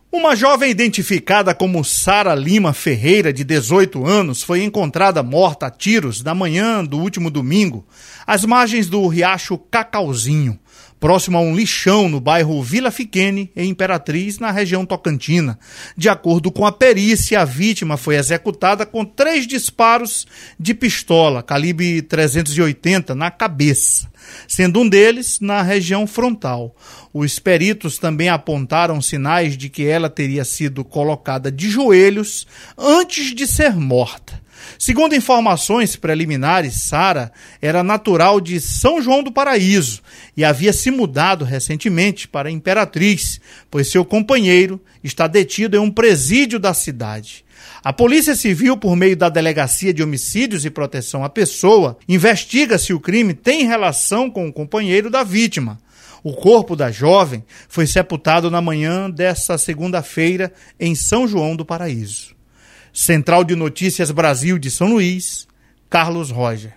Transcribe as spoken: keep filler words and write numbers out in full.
Uma jovem identificada como Sara Lima Ferreira, de dezoito anos, foi encontrada morta a tiros na manhã do último domingo, às margens do riacho Cacauzinho, próximo a um lixão no bairro Vila Fiquene, em Imperatriz, na região tocantina. De acordo com a perícia, a vítima foi executada com três disparos de pistola, calibre trezentos e oitenta, na cabeça, sendo um deles na região frontal. Os peritos também apontaram sinais de que ela teria sido colocada de joelhos antes de ser morta. Segundo informações preliminares, Sara era natural de São João do Paraíso e havia se mudado recentemente para Imperatriz, pois seu companheiro está detido em um presídio da cidade. A Polícia Civil, por meio da Delegacia de Homicídios e Proteção à Pessoa, investiga se o crime tem relação com o companheiro da vítima. O corpo da jovem foi sepultado na manhã desta segunda-feira em São João do Paraíso. Central de Notícias Brasil de São Luís, Carlos Roger.